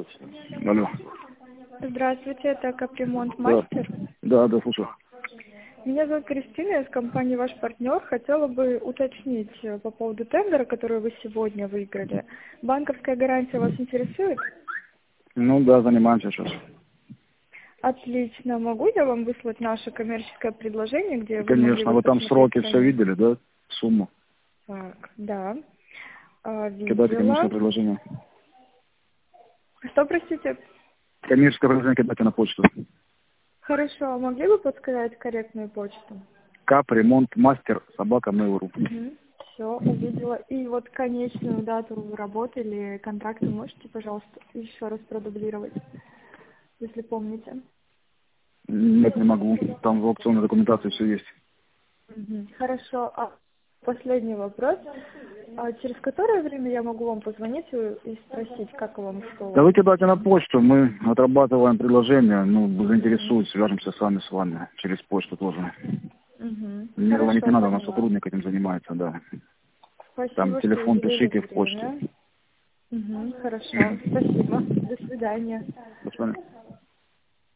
Алло. Здравствуйте, это Капремонт Да. Мастер. Да, слушаю. Меня зовут Кристина, я из компании «Ваш партнер». Хотела бы уточнить по поводу тендера, который вы сегодня выиграли. Банковская гарантия вас интересует? Ну да, занимаемся сейчас. Отлично. Могу я вам выслать наше коммерческое предложение, где вы могли Конечно, бы вы там посмотреть сроки все сами? видели, да? Сумму. Так, да. Кидайте коммерческое Видела. предложение. Что, простите? Коммерческое предложение кидайте на почту. Хорошо, а могли бы подсказать корректную почту? Капремонт Мастер собака Mail.ru. Все, увидела. И вот конечную дату работы или контракта можете, пожалуйста, еще раз продублировать, если помните? Нет, не могу. Там в аукционной документации все есть. Хорошо. А последний вопрос. А через которое время я могу вам позвонить и спросить, как вам что? Да вы кидайте на почту, мы отрабатываем предложение, заинтересует, свяжемся с вами через почту тоже. Не звонить Хорошо, не надо, у нас поняла. сотрудник этим занимается, да. Спасибо, Там что телефон уделили пишите в почте. время. Хорошо, спасибо. До свидания. До свидания.